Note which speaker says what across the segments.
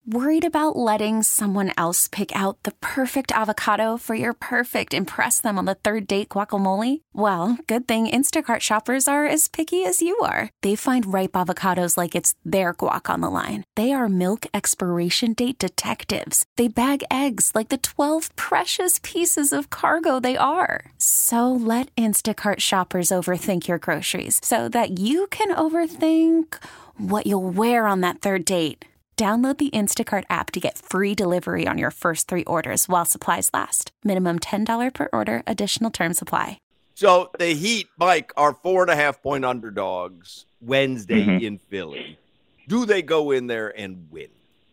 Speaker 1: Worried about letting someone else pick out the perfect avocado for your perfect impress them on the third date guacamole? Well, good thing Instacart shoppers are as picky as you are. They find ripe avocados like it's their guac on the line. They are milk expiration date detectives. They bag eggs like the 12 precious pieces of cargo they are. So let Instacart shoppers overthink your groceries so that you can overthink what you'll wear on that third date. Download the Instacart app to get free delivery on your first 3 orders while supplies last. Minimum $10 per order. Additional terms apply.
Speaker 2: So the Heat, Mike, are 4.5-point underdogs Wednesday in Philly. Do they go in there and win?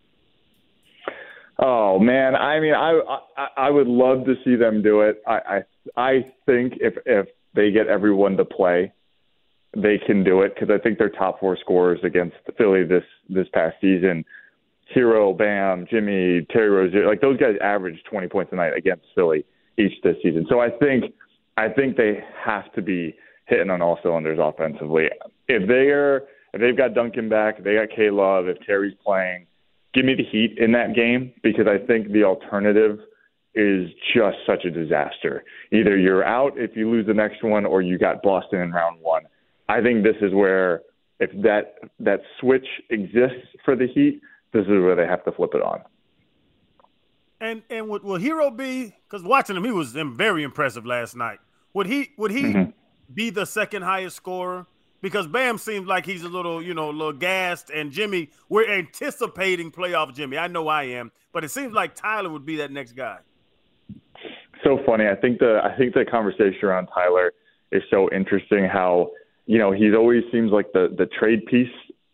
Speaker 3: Oh, man. I mean, I would love to see them do it. I think if they get everyone to play, they can do it, because I think their top 4 scorers against Philly this past season, Hero, Bam, Jimmy, Terry Rozier, like those guys averaged 20 points a night against Philly each this season. So I think they have to be hitting on all cylinders offensively. If they've got Duncan back, they got K-Love, if Terry's playing, give me the Heat in that game, because I think the alternative is just such a disaster. Either you're out if you lose the next one, or you got Boston in round 1. I think this is where, if that switch exists for the Heat, this is where they have to flip it on.
Speaker 4: And will Hero be, because watching him, he was very impressive last night. Would he be the second highest scorer? Because Bam seems like he's a little gassed, and Jimmy, we're anticipating playoff Jimmy. I know I am, but it seems like Tyler would be that next guy.
Speaker 3: So funny. I think the conversation around Tyler is so interesting. How he always seems like the trade piece,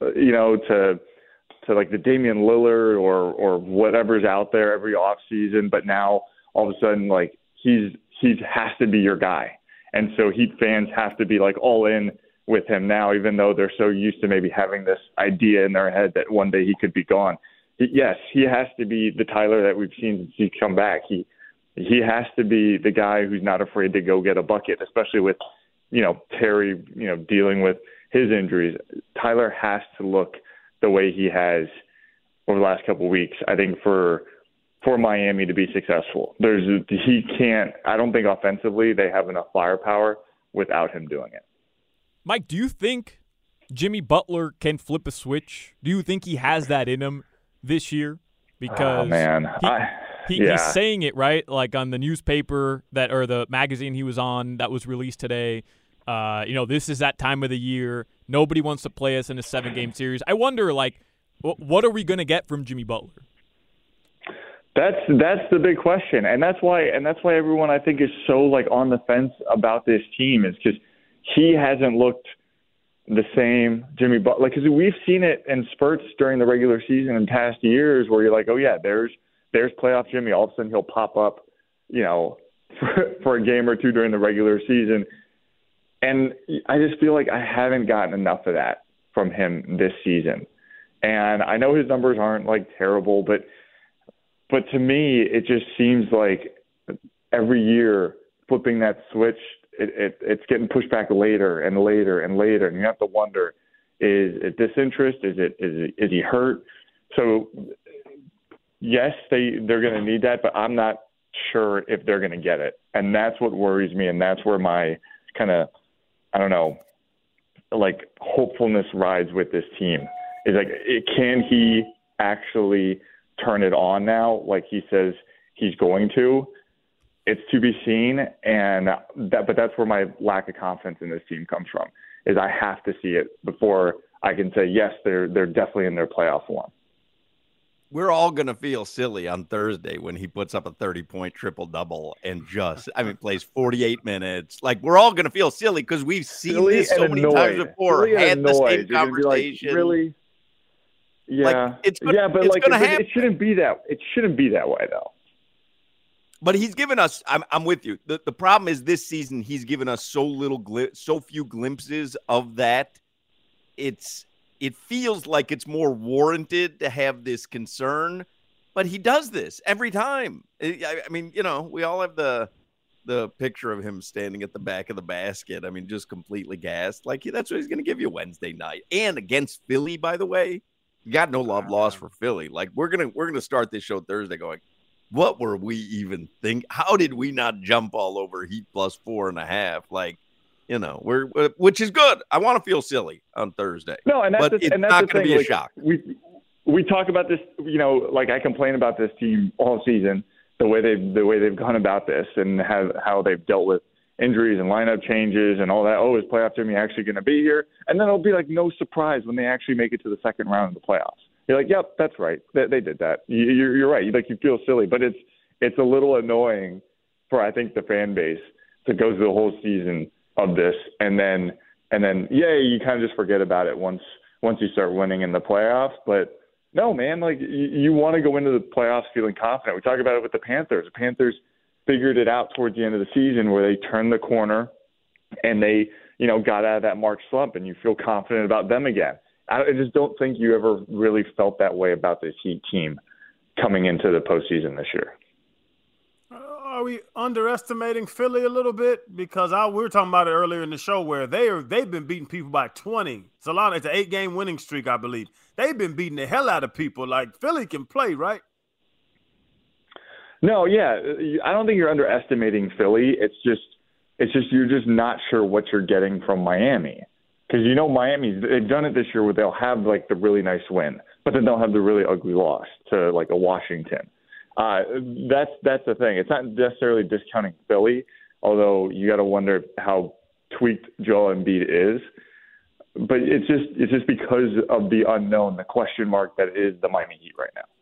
Speaker 3: to like the Damian Lillard or whatever's out there every offseason. But now all of a sudden, like he has to be your guy. And so Heat fans have to be like all in with him now, even though they're so used to maybe having this idea in their head that one day he could be gone. Yes, he has to be the Tyler that we've seen since he's come back. He has to be the guy who's not afraid to go get a bucket, especially with, Terry, dealing with his injuries. Tyler has to look the way he has over the last couple of weeks, I think, for Miami to be successful. I don't think offensively they have enough firepower without him doing it.
Speaker 5: Mike, do you think Jimmy Butler can flip a switch? Do you think he has that in him this year? Because he's saying it, right? Like on the newspaper or the magazine he was on that was released today. This is that time of the year. Nobody wants to play us in a 7-game series. I wonder, what are we going to get from Jimmy Butler?
Speaker 3: That's the big question, and that's why everyone, I think, is so on the fence about this team, is because he hasn't looked the same, Jimmy Butler. Because we've seen it in spurts during the regular season in past years where you're like, oh yeah, there's playoff Jimmy. All of a sudden he'll pop up, for a game or two during the regular season. And I just feel like I haven't gotten enough of that from him this season. And I know his numbers aren't terrible, but to me, it just seems like every year flipping that switch, it's getting pushed back later and later and later. And you have to wonder, is it disinterest? Is he hurt? So yes, they're going to need that, but I'm not sure if they're going to get it. And that's what worries me. And that's where my kind of, hopefulness rides with this team. Is can he actually turn it on now like he says he's going to? It's to be seen, but that's where my lack of confidence in this team comes from, is I have to see it before I can say, yes, they're definitely in their playoff form.
Speaker 2: We're all going to feel silly on Thursday when he puts up a 30-point triple-double and plays 48 minutes. We're all going to feel silly because we've seen this so many times before. Had the same conversation.
Speaker 3: Really? Yeah.
Speaker 2: It's going to happen.
Speaker 3: It shouldn't be that. It shouldn't be that way, though.
Speaker 2: But he's given us. I'm with you. The problem is this season he's given us so few glimpses of that. It feels like it's more warranted to have this concern, but he does this every time. We all have the picture of him standing at the back of the basket. Just completely gassed. That's what he's going to give you Wednesday night. And against Philly, by the way, You got no love lost for Philly. Like we're gonna start this show Thursday going, what were we even think? How did we not jump all over Heat plus 4.5? Like, you know, which is good. I want to feel silly on Thursday.
Speaker 3: No, and that's
Speaker 2: it's not going to be a shock.
Speaker 3: We talk about this, you know, like I complain about this team all season, the way they've gone about this and how they've dealt with injuries and lineup changes and all that. Oh, is playoff Jimmy actually going to be here? And then it'll be like no surprise when they actually make it to the second round of the playoffs. You're like, yep, that's right. They did that. You're right. You feel silly, but it's a little annoying for, I think, the fan base to go through the whole season of this and then you kind of just forget about it once you start winning in the playoffs. But no, man, like you want to go into the playoffs feeling confident. We talk about it with the Panthers. The Panthers figured it out towards the end of the season where they turned the corner and they, you know, got out of that March slump, and you feel confident about them again. I just don't think you ever really felt that way about this Heat team coming into the postseason this year.
Speaker 4: Are we underestimating Philly a little bit? Because we were talking about it earlier in the show where they've been beating people by 20. It's an 8-game winning streak, I believe. They've been beating the hell out of people. Like, Philly can play, right?
Speaker 3: No, yeah. I don't think you're underestimating Philly. It's just you're just not sure what you're getting from Miami. Because, you know, they've done it this year where they'll have, like, the really nice win, but then they'll have the really ugly loss to, like, a Washington. That's the thing. It's not necessarily discounting Philly, although you got to wonder how tweaked Joel Embiid is. But it's just because of the unknown, the question mark that is the Miami Heat right now.